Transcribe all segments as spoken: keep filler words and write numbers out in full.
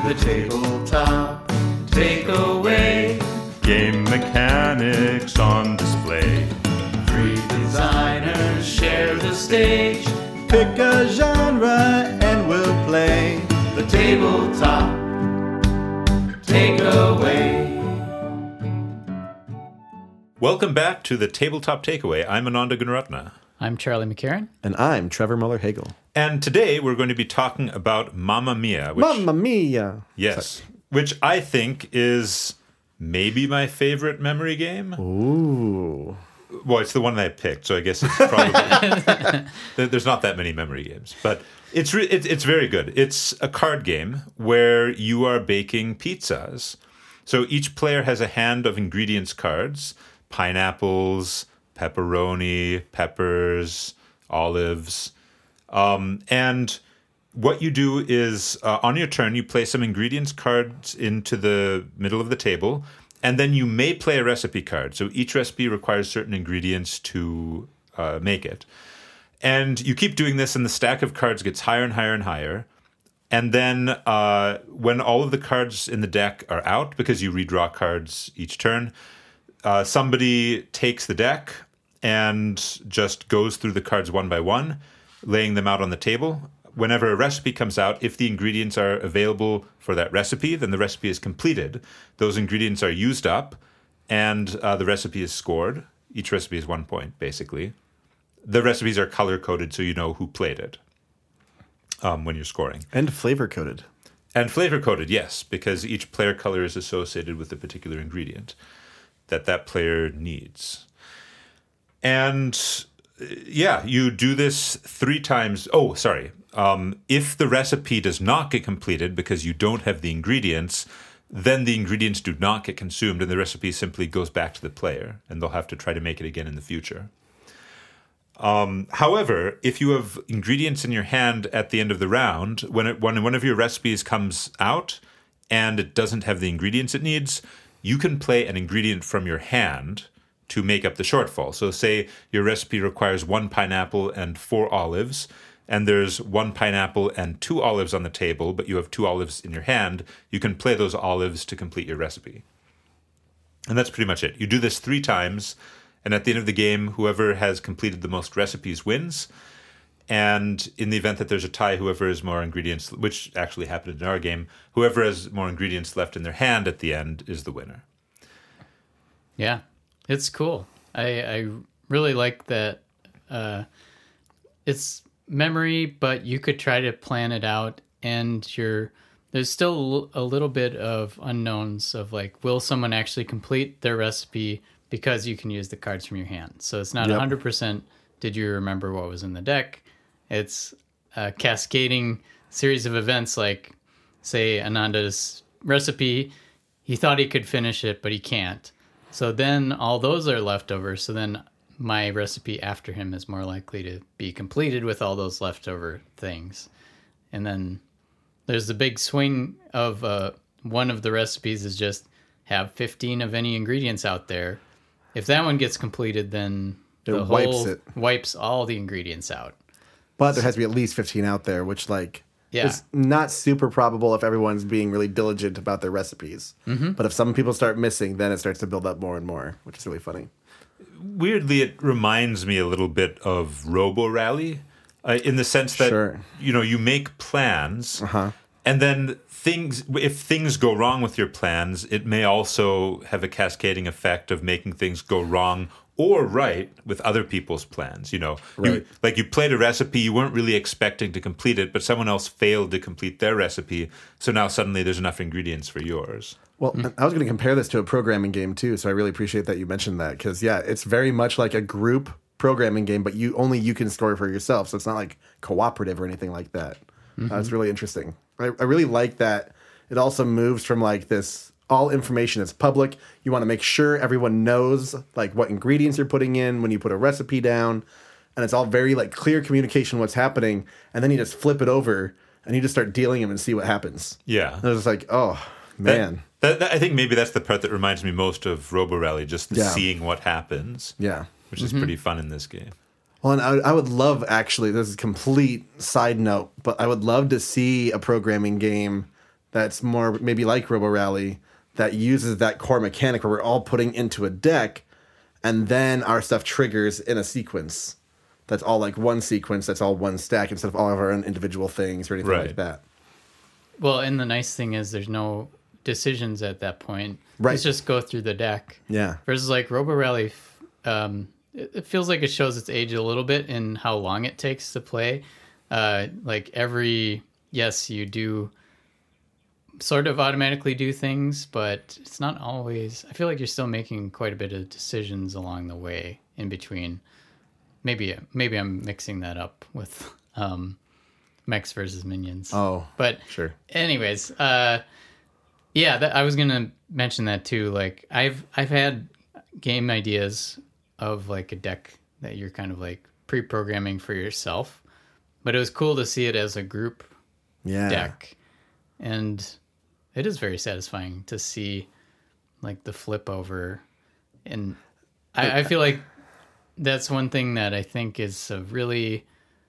The tabletop takeaway. Game mechanics on display. Three designers share the stage. Pick a genre and we'll play. The tabletop takeaway. Welcome back to the Tabletop Takeaway. I'm Ananda Gunaratna. I'm Charlie McCarran. And I'm Trevor Muller-Hagel. And today we're going to be talking about Mamma Mia. Which, Mamma Mia! Yes. Sorry. Which I think is maybe my favorite memory game. Ooh. Well, it's the one that I picked, so I guess it's probably... There's not that many memory games. But it's, re- it's it's very good. It's a card game where you are baking pizzas. So each player has a hand of ingredients cards. Pineapples, pepperoni, peppers, olives. Um, and what you do is, uh, on your turn, you place some ingredients cards into the middle of the table, and then you may play a recipe card. So each recipe requires certain ingredients to uh, make it. And you keep doing this, and the stack of cards gets higher and higher and higher. And then uh, when all of the cards in the deck are out, because you redraw cards each turn, Uh, somebody takes the deck and just goes through the cards one by one, laying them out on the table. Whenever a recipe comes out, if the ingredients are available for that recipe, then the recipe is completed. Those ingredients are used up, and uh, the recipe is scored. Each recipe is one point, basically. The recipes are color-coded so you know who played it um, when you're scoring. And flavor-coded. And flavor-coded, yes, because each player color is associated with a particular ingredient that that player needs. And yeah, you do this three times. Oh, sorry. Um, if the recipe does not get completed because you don't have the ingredients, then the ingredients do not get consumed and the recipe simply goes back to the player and they'll have to try to make it again in the future. Um, however, if you have ingredients in your hand at the end of the round, when, it, when one of your recipes comes out and it doesn't have the ingredients it needs, you can play an ingredient from your hand to make up the shortfall. So say your recipe requires one pineapple and four olives, and there's one pineapple and two olives on the table, but you have two olives in your hand, you can play those olives to complete your recipe. And that's pretty much it. You do this three times, and at the end of the game, whoever has completed the most recipes wins. And in the event that there's a tie, whoever has more ingredients, which actually happened in our game, whoever has more ingredients left in their hand at the end is the winner. Yeah, it's cool. I, I really like that. Uh, it's memory, but you could try to plan it out, and you're there's still a little bit of unknowns of like, will someone actually complete their recipe because you can use the cards from your hand. So it's not yep. one hundred percent did you remember what was in the deck. It's a cascading series of events, like, say, Ananda's recipe. He thought he could finish it, but he can't. So then all those are left over. So then my recipe after him is more likely to be completed with all those leftover things. And then there's the big swing of uh, one of the recipes is just have fifteen of any ingredients out there. If that one gets completed, then it the wipes whole it. wipes all the ingredients out. But there has to be at least fifteen out there, which, like, yeah. is not super probable if everyone's being really diligent about their recipes. Mm-hmm. But if some people start missing, then it starts to build up more and more, which is really funny. Weirdly, it reminds me a little bit of Robo Rally, uh, in the sense that, sure. you know, you make plans, uh-huh. and then things, if things go wrong with your plans, it may also have a cascading effect of making things go wrong or right with other people's plans. You know, right. you, like you played a recipe, you weren't really expecting to complete it, but someone else failed to complete their recipe, so now suddenly there's enough ingredients for yours. Well, mm. I was going to compare this to a programming game too, so I really appreciate that you mentioned that, because yeah, it's very much like a group programming game, but you only you can score for yourself, so it's not like cooperative or anything like that. Mm-hmm. Uh, it's really interesting. I, I really like that. It also moves from like this. All information is public. You want to make sure everyone knows like what ingredients you're putting in when you put a recipe down, and it's all very like clear communication what's happening. And then you just flip it over and you just start dealing them and see what happens. Yeah, and it's like, oh man, that, that, that, I think maybe that's the part that reminds me most of Robo Rally, just yeah. seeing what happens. Yeah, which is mm-hmm. pretty fun in this game. Well, and I, I would love actually. This is a complete side note, but I would love to see a programming game that's more maybe like Robo Rally that uses that core mechanic where we're all putting into a deck, and then our stuff triggers in a sequence. That's all like one sequence. That's all one stack instead of all of our own individual things or anything Right. like that. Well, and the nice thing is there's no decisions at that point. Right. It's just go through the deck. Yeah. Versus like Robo Rally, um, it, it feels like it shows its age a little bit in how long it takes to play. Uh, like every, yes, you do sort of automatically do things, but it's not always. I feel like you're still making quite a bit of decisions along the way in between. Maybe maybe I'm mixing that up with um, Mechs versus Minions. Oh, But sure. anyways, uh, yeah, that, I was gonna mention that too. Like I've I've had game ideas of like a deck that you're kind of like pre-programming for yourself, but it was cool to see it as a group Yeah. deck, and it is very satisfying to see like the flip over, and I, I feel like that's one thing that I think is a really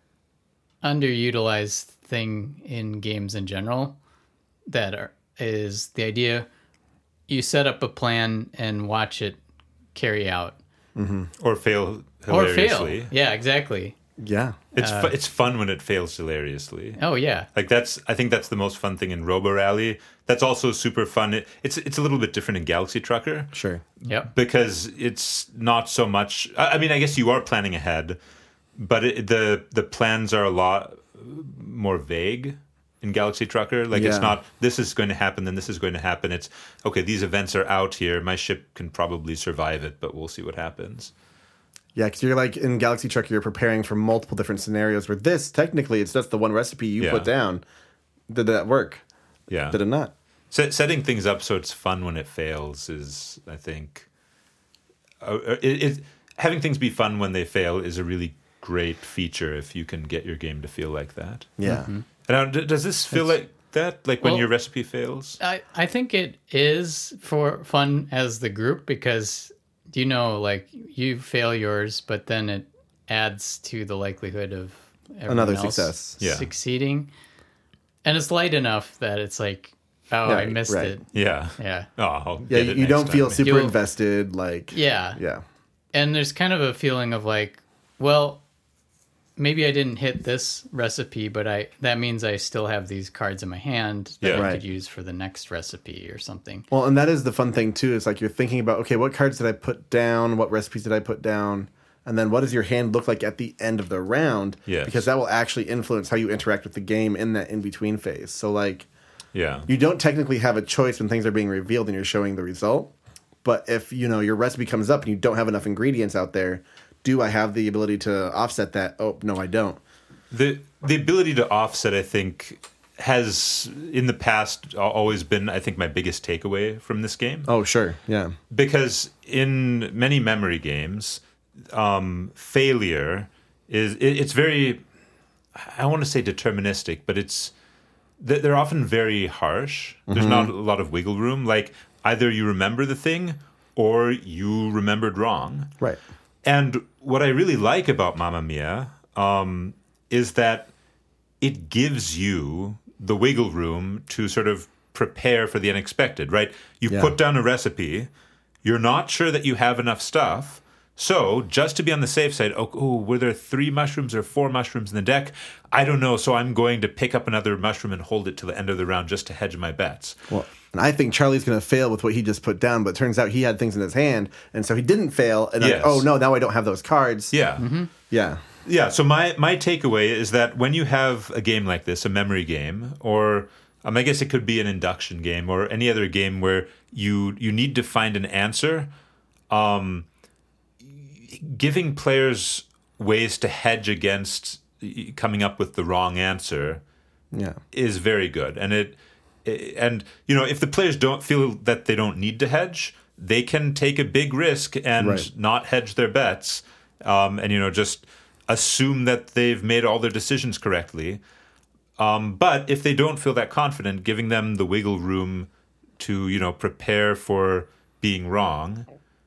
underutilized thing in games in general. That are, is the idea you set up a plan and watch it carry out Or fail or hilariously. fail. Yeah, exactly. Yeah. It's fu- it's fun when it fails hilariously. Oh yeah, Like that's I think that's the most fun thing in Robo Rally. That's also super fun. It, it's it's a little bit different in Galaxy Trucker Sure. yep. because it's not so much. I I mean, I guess you are planning ahead, but it, the the plans are a lot more vague in Galaxy Trucker. Like it's Yeah. not this is going to happen, then this is going to happen. It's okay. These events are out here. My ship can probably survive it, but we'll see what happens. Yeah, because you're like in Galaxy Trucker, you're preparing for multiple different scenarios where this, technically, it's just the one recipe you Yeah. put down. Did that work? Yeah. Did it not? Set, setting things up so it's fun when it fails is, I think, uh, it, it, having things be fun when they fail is a really great feature if you can get your game to feel like that. Yeah. Now, d- does this feel like that? Like when Well- your recipe fails? I, I think it is for fun as the group because, you know, like you fail yours, but then it adds to the likelihood of everyone Another else success. Yeah. succeeding. And it's light enough that it's like, oh, I Right, missed right. it. Yeah. Yeah. Oh, I'll Yeah, get you, it you next don't time. feel super You'll- invested. Like, Yeah. yeah. And there's kind of a feeling of like, well, maybe I didn't hit this recipe, but I that means I still have these cards in my hand that Yeah. I Right. could use for the next recipe or something. Well, and that is the fun thing, too. Is like you're thinking about, okay, what cards did I put down? What recipes did I put down? And then what does your hand look like at the end of the round? Yes. Because that will actually influence how you interact with the game in that in-between phase. So, like, Yeah. you don't technically have a choice when things are being revealed and you're showing the result. But if, you know, your recipe comes up and you don't have enough ingredients out there, do I have the ability to offset that? Oh, no, I don't. The the ability to offset, I think, has in the past al- always been, I think, my biggest takeaway from this game. Oh, sure. Yeah. Because in many memory games, um, failure is it, it's very, I want to say deterministic, but it's they- they're often very harsh. There's not a lot of wiggle room. Like either you remember the thing or you remembered wrong. Right. And what I really like about Mamma Mia um, is that it gives you the wiggle room to sort of prepare for the unexpected, right? You Yeah. put down a recipe, you're not sure that you have enough stuff. So just to be on the safe side, oh, oh, were there three mushrooms or four mushrooms in the deck? I don't know. So I'm going to pick up another mushroom and hold it till the end of the round just to hedge my bets. Well, and I think Charlie's going to fail with what he just put down, but it turns out he had things in his hand, and so he didn't fail. And Yes. like, oh no, now I don't have those cards. Yeah. Yeah. Yeah, so my, my takeaway is that when you have a game like this, a memory game, or um, I guess it could be an induction game or any other game where you you need to find an answer, um, giving players ways to hedge against coming up with the wrong answer Yeah. is very good. And it and you know, if the players don't feel that they don't need to hedge, they can take a big risk and Right. not hedge their bets, um, and you know, just assume that they've made all their decisions correctly. Um, but if they don't feel that confident, giving them the wiggle room to, you know, prepare for being wrong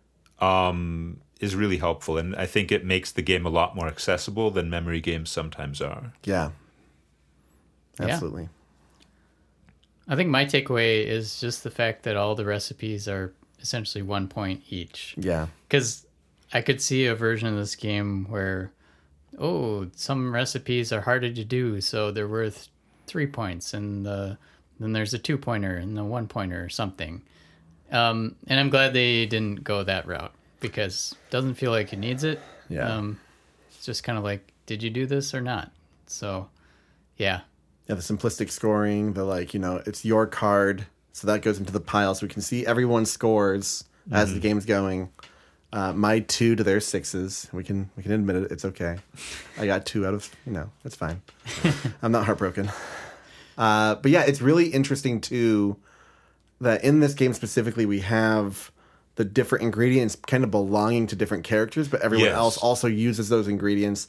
um, is really helpful. And I think it makes the game a lot more accessible than memory games sometimes are. Yeah. Yeah. Absolutely. I think my takeaway is just the fact that all the recipes are essentially one point each. Yeah. Because I could see a version of this game where, oh, some recipes are harder to do, so they're worth three points, and the, then there's a two pointer and the one pointer or something. Um, and I'm glad they didn't go that route because it doesn't feel like it needs it. Yeah. Um, it's just kind of like, did you do this or not? So, yeah. Yeah, the simplistic scoring, the like, you know, it's your card, so that goes into the pile, so we can see everyone's scores mm-hmm. as the game's going. Uh, my two to their sixes. We can we can admit it. It's okay. I got two out of, you know, it's fine. I'm not heartbroken. Uh, but yeah, it's really interesting too that in this game specifically we have the different ingredients kind of belonging to different characters, but everyone Yes. else also uses those ingredients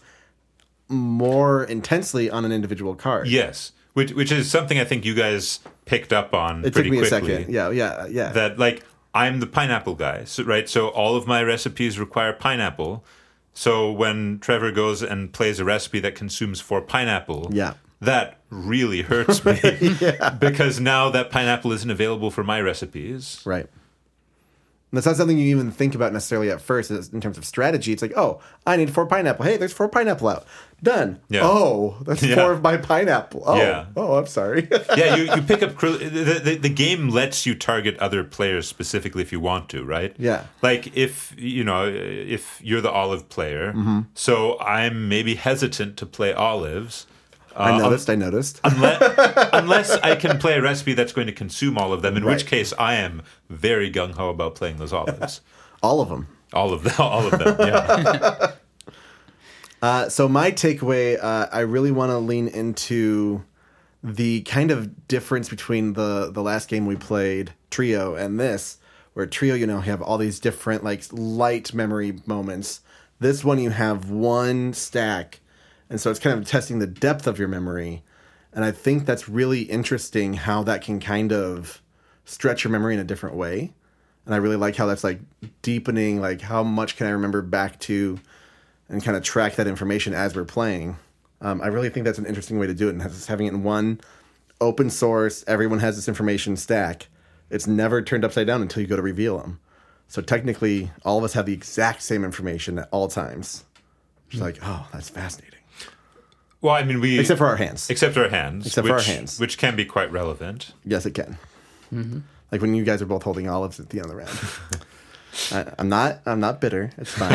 more intensely on an individual card. Yes, which which is something I think you guys picked up on It pretty took me quickly. a second. Yeah, yeah, yeah. That like I'm the pineapple guy, so, right? So all of my recipes require pineapple. So when Trevor goes and plays a recipe that consumes four pineapple, Yeah. that really hurts me because now that pineapple isn't available for my recipes. Right. And that's not something you even think about necessarily at first in terms of strategy. It's like, oh, I need four pineapple. Hey, there's four pineapple out. Done. Yeah. Oh, that's Yeah. four of my pineapple. Oh, Yeah. oh, I'm sorry. Yeah, you, you pick up cr- the, the the game lets you target other players specifically if you want to, right? Yeah. Like if you know if you're the olive player, Mm-hmm. so I'm maybe hesitant to play olives. I Uh, noticed, I noticed. unless, unless I can play a recipe that's going to consume all of them, in Right. which case I am very gung ho about playing those olives. All of them. all of them, all of them. Yeah. Uh, so my takeaway, uh, I really want to lean into the kind of difference between the, the last game we played, Trio, and this, where Trio, you know, you have all these different, like, light memory moments. This one, you have one stack. And so it's kind of testing the depth of your memory. And I think that's really interesting how that can kind of stretch your memory in a different way. And I really like how that's like deepening, like how much can I remember back to and kind of track that information as we're playing. Um, I really think that's an interesting way to do it. And has- having it in one open source, everyone has this information stack. It's never turned upside down until you go to reveal them. So technically, all of us have the exact same information at all times. It's like, oh, that's fascinating. Well, I mean, we Except for our hands. except our hands, Except which, for our hands. which can be quite relevant. Yes, it can. Like when you guys are both holding olives at the end of the round. I, I'm not. I'm not bitter. It's fine.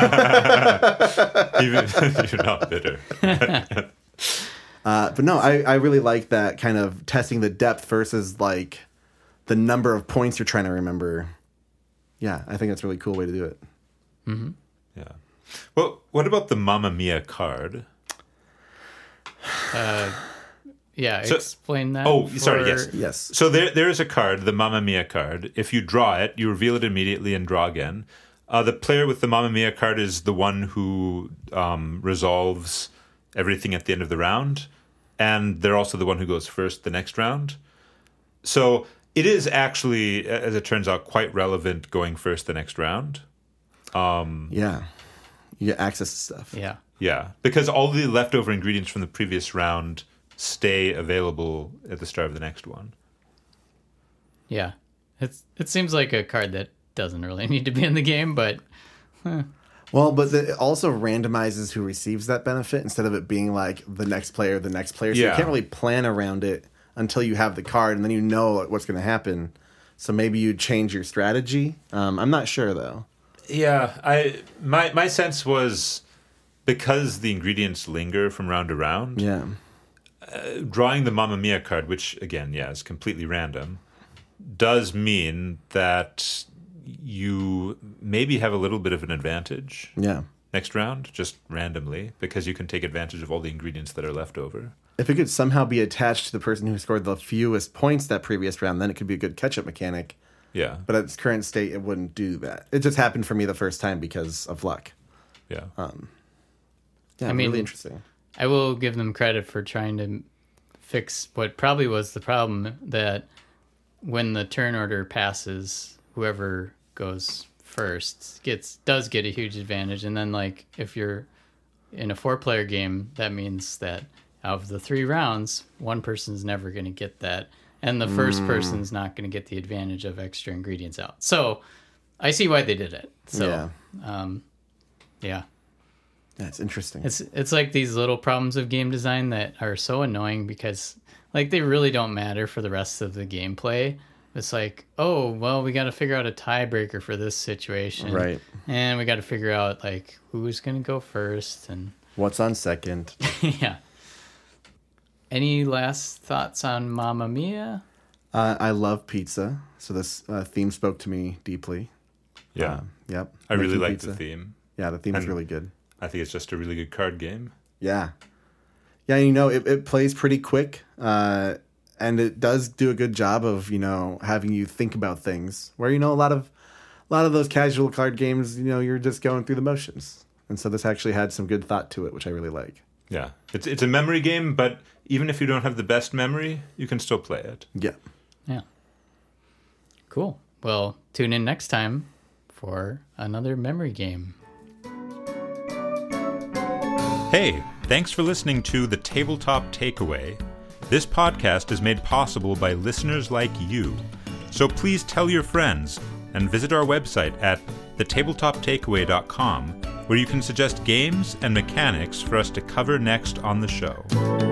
Even you're not bitter. uh, but no, I, I really like that kind of testing the depth versus like the number of points you're trying to remember. Yeah, I think that's a really cool way to do it. Yeah. Well, what about the Mamma Mia card? Uh, yeah, So- explain that. Oh, sorry, for- yes. Yes. So there, there is a card, the Mamma Mia card. If you draw it, you reveal it immediately and draw again. Uh, the player with the Mamma Mia card is the one who um, resolves everything at the end of the round, and they're also the one who goes first the next round. So it is actually, as it turns out, quite relevant going first the next round. Yeah. You get access to stuff. Yeah. Yeah, because all the leftover ingredients from the previous round stay available at the start of the next one. Yeah. It's it seems like a card that doesn't really need to be in the game, but Well, but the, it also randomizes who receives that benefit instead of it being like the next player, the next player. So Yeah. you can't really plan around it until you have the card, and then you know like, what's going to happen. So maybe you change your strategy. Um, I'm not sure though. Yeah, I my my sense was because the ingredients linger from round to round. Yeah. Drawing the Mamma Mia card, which again, yeah, is completely random, does mean that you maybe have a little bit of an advantage Yeah. next round, just randomly, because you can take advantage of all the ingredients that are left over. If it could somehow be attached to the person who scored the fewest points that previous round, then it could be a good catch-up mechanic. Yeah, But at its current state, it wouldn't do that. It just happened for me the first time because of luck. yeah. Yeah, I mean- really interesting. I will give them credit for trying to fix what probably was the problem, that when the turn order passes, whoever goes first gets does get a huge advantage. And then, like, if you're in a four-player game, that means that out of the three rounds, one person's never going to get that. and the first person's not going to get the advantage of extra ingredients out. So I see why they did it. So Yeah. um, yeah. That's interesting. It's it's like these little problems of game design that are so annoying because like they really don't matter for the rest of the gameplay. It's like, oh, well, we got to figure out a tiebreaker for this situation. Right. And we got to figure out like who's going to go first and What's on second? yeah. Any last thoughts on Mamma Mia? Uh, I love pizza, so this uh, theme spoke to me deeply. Yeah. Uh, yep. I really Making like pizza. the theme. Yeah, the theme is And- really good. I think it's just a really good card game. Yeah. Yeah, you know, it, it plays pretty quick, uh, and it does do a good job of, you know, having you think about things. Where, you know, a lot of a lot of those casual card games, you know, you're just going through the motions. And so this actually had some good thought to it, which I really like. Yeah. It's it's a memory game, but even if you don't have the best memory, you can still play it. Yeah. Yeah. Cool. Well, tune in next time for another memory game. Hey, thanks for listening to The Tabletop Takeaway. This podcast is made possible by listeners like you. So please tell your friends and visit our website at the tabletop takeaway dot com, where you can suggest games and mechanics for us to cover next on the show.